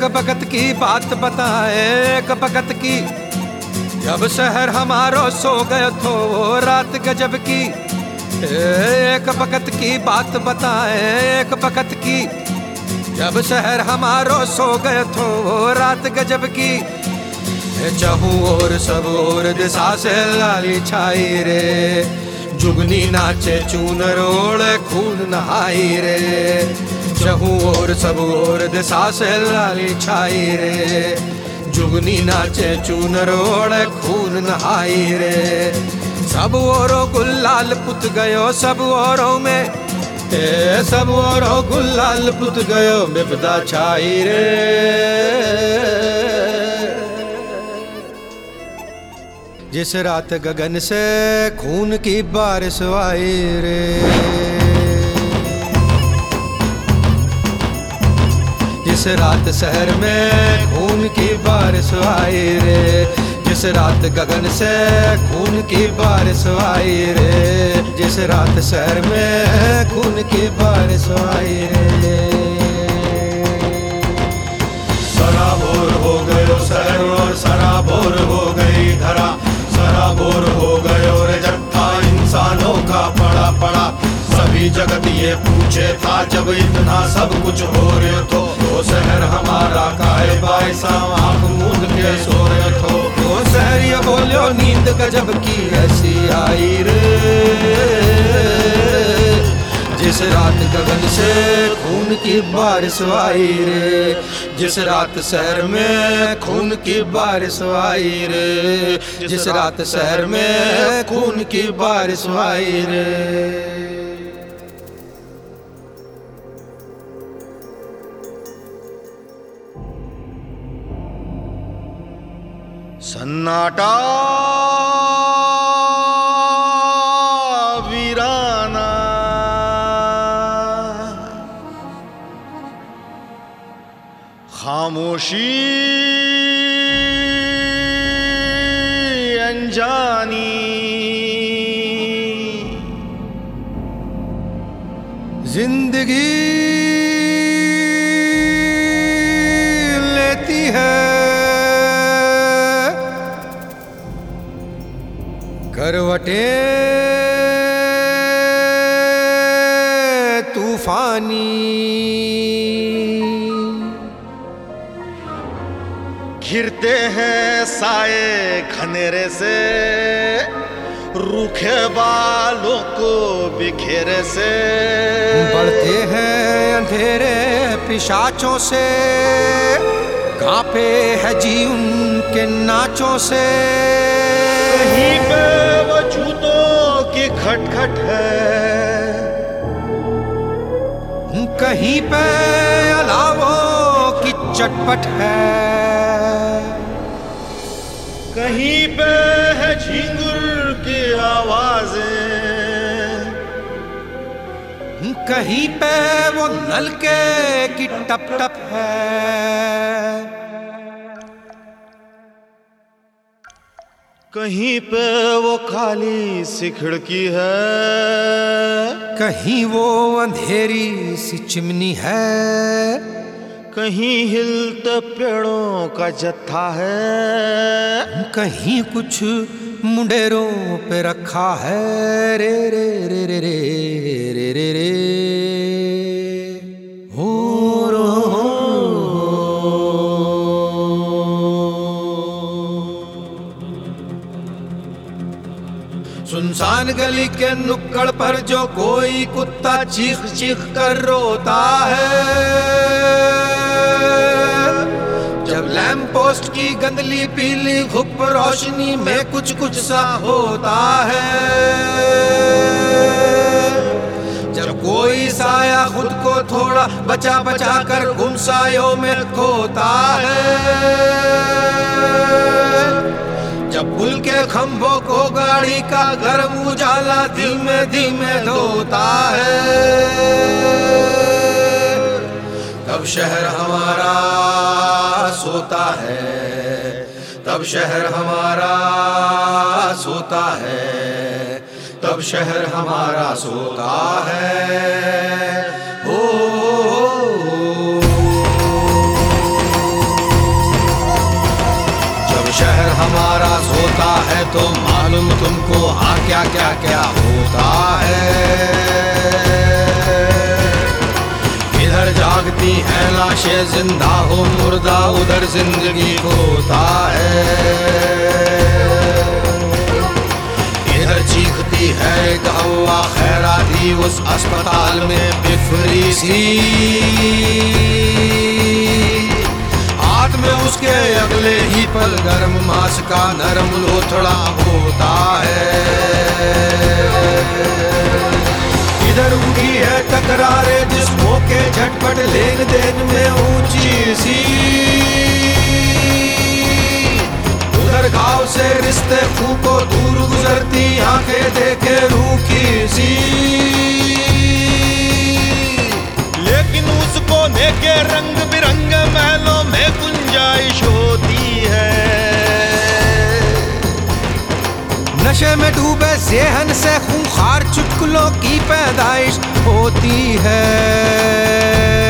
भगत की बात बताए, एक भगत की। जब शहर हमारो सो गयो थो वो रात गजब की। एक भगत की बात बताए, एक भगत की। जब शहर हमारो सो गयो थो वो रात गजब की। चहूं और सब और दिशा से लाली छाई रे। जुगनी नाचे चूनर ओढ़े खून नहाई रे। चहूं और सब और दिशा से लाली छाई रे। जुगनी नाचे चूनर ओढ़े खून नहाई रे। सब औरों गुलाल पुत गयो सब औरों में, सब औरों गुलाल पुत गयो विपदा छाई रे। जिस रात गगन से खून की बारिश आई रे। जिस रात शहर में खून की बारिश आई रे। जिस रात गगन से खून की बारिश आई रे। जिस रात शहर में खून की बारिश आई रे। सराबोर हो गयो शहर और सराबोर हो गई धरा। सराबोर हो गयो रे जत्था इंसानों का पड़ा पड़ा। सभी जगत ये पूछे था जब इतना सब कुछ हो रहे तो शहर हमारा काहे बाईसा आँख मूंद के सो रहे थो। वो शहर ये बोलियो नींद गजब की ऐसी आई रे। जिस रात गगन से खून की बारिश आई रे। जिस रात शहर में खून की बारिश आई रे। जिस रात शहर में खून की बारिश आई रे। सन्नाटा वीराना। खामोशी अनजानी। जिंदगी लेती है करवटें तूफानी। घिरते हैं साए खनेरे से रूखे बालों को बिखेरे से। बढ़ते हैं अंधेरे पिशाचों से कांपे है जी उनके नाचों से। कहीं पे वो जूतों की खटखट है। कहीं पे अलावों की चटपट है। कहीं पे है झिंगुर की आवाजें। कहीं पे वो नलके की टप टप है। कहीं पे वो काली सी खिड़की है। कहीं वो अंधेरी सी चिमनी है। कहीं हिलते पेड़ों का जत्था है। कहीं कुछ मुंडेरों पे रखा है रे रे रे रे रे रे रे रे हो रो हो। सुनसान गली के नुक्कड़ पर जो कोई कुत्ता चीख चीख कर रोता है। जब लैंप पोस्ट की गंदली पीली घुप रोशनी में कुछ कुछ सा होता है। जब कोई साया खुद को थोड़ा बचा बचा कर गुमसायों में खोता है। जब पुल के खंभों को गाड़ी का गर्म उजाला धीमे धीमे धोता है। तब शहर हमारा सोता है। तब शहर हमारा सोता है। तब शहर हमारा सोता है। ओ तो मालूम तुमको हाँ क्या क्या क्या होता है। इधर जागती है लाशें, जिंदा हो मुर्दा उधर जिंदगी खोता है। इधर चीखती है एक हवा खैराती उस अस्पताल में बिफरी सी, हाथ में उसके अगले ही पल गर्म मांस का नरम लोथड़ा होता है। इधर उठी है टकरारे जिस्मों के झटपट लेन देन में ऊंची सी, उधर घाव से रिश्ते फूको दूर गुजरती आंखें देखे रूखी सी, लेकिन उसको लेके रंग बिरंगे महलों में गुंजाइश होती है। नशे में डूबे ज़हन से खूंखार चुटकुलों की पैदाइश होती है।